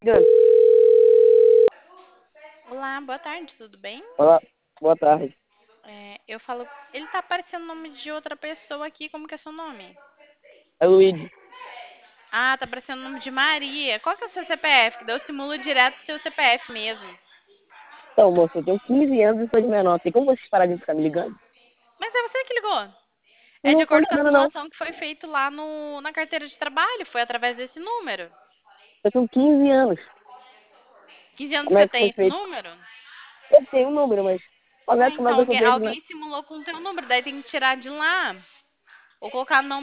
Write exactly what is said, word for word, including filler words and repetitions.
Ligando. Olá, boa tarde, tudo bem? Olá, boa tarde. É, eu falo. Ele tá aparecendo o nome de outra pessoa aqui, como que é seu nome? É o Luigi. Ah, tá aparecendo o nome de Maria. Qual que é o seu C P F? Que daí eu simulo direto o seu C P F mesmo. Então, moço, eu tenho quinze anos e sou de menor. Tem como vocês pararem de ficar me ligando? Mas é você que ligou. É de Não tô acordo com a ligando, não. simulação que foi feito lá no, na carteira de trabalho. Foi através desse número. Eu tenho quinze anos. quinze anos Como você é que tem foi esse feito? número? Eu tenho um número, mas como é, Ah, como é então que foi alguém, feito, né? alguém simulou com o teu número. Daí tem que tirar de lá. Ou colocar no